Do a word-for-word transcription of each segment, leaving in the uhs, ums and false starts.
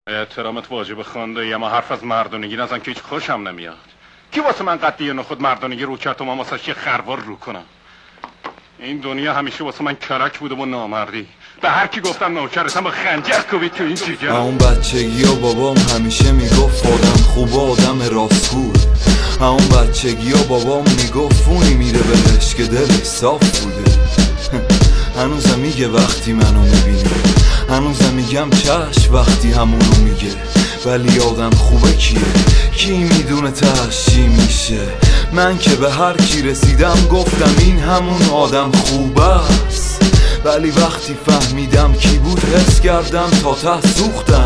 احترامت واجب خانده، اما حرف از مردونگی نزن که هیچ خوشم نمیاد. کی واسه من قدیه نخود مردونگی رو کرد و من واسه یه خروار رو کنم؟ این دنیا همیشه واسه من کرک بوده و نامردی. به هر کی گفتم نوکرتم با خنجر کوبید تو این جیگر. اون بچگی و بابام همیشه میگفت آدم خوب آدم راستگوی. اون بچگی و بابام میگفت فونی میره بهش که دلش صاف بوده. هنوزم میگه وقتی منو میبینه، هنوزم میگم چشم وقتی همونو میگه. ولی آدم خوبه کیه؟ کی میدونه تهش چی میشه؟ من که به هر کی رسیدم گفتم این همون آدم خوبه است. ولی وقتی فهمیدم کی بود حس کردم تا ته سوختم.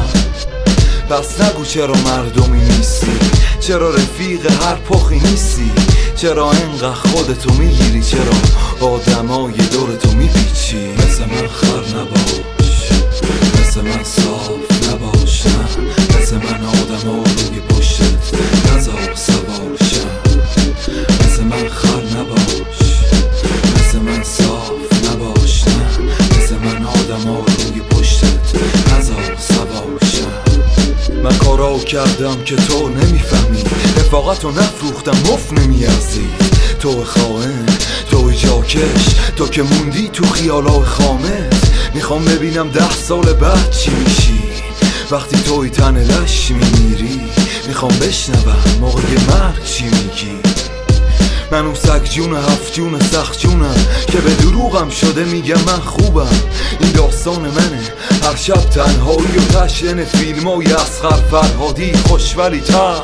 پس نگو چرا مردمی نیستی، چرا رفیق هر پخی نیستی، چرا انقدر خودتو میگیری، چرا آدمای دورتو میپیچی. مثل من خر نباش، مثل من صاف نباش، نه مثل من آدم ها روی پشتت نزار سوار شم. مثل من خر نباش، مثل من صاف نباش، نه مثل من آدم ها روی پشتت نزار سوار شم. من کارا کردم که تو نمیفهمی، رفاقتو نفروختم مف نمیارزی. تو خائن، تو جاکش، تو که موندی تو خیالای خامت. میخوام ببینم ده سال بعد چی میشی وقتی توی تن لش میمیری. میخوام بشنوم موقع مرگ چی میگی. من اون سگ جون هفت جون سخت جونم که به دروغم شده میگم من خوبم. این داستان منه، هر شب تنهایی و تشن فیلم های اصغر فرهادی خوش ولی تر.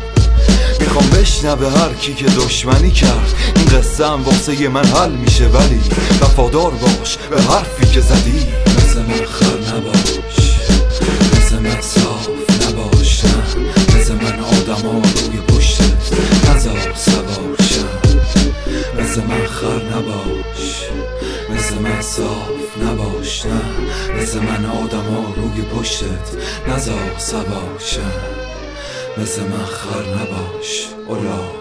میخوام بشنوه هر کی که دشمنی کرد. این قصه هم واسه من حل میشه ولی وفادار باش به حرفی که زدی. مثل من خر نباش، مثل من صاف نباش، نه مثل من آدم ها روی پشتت نزار سوار شم. مثل من خر نباش، مثل من صاف نباش، نه مثل من آدم ها روی پشتت نزار سوار شم. مثل من خر نباش اولا.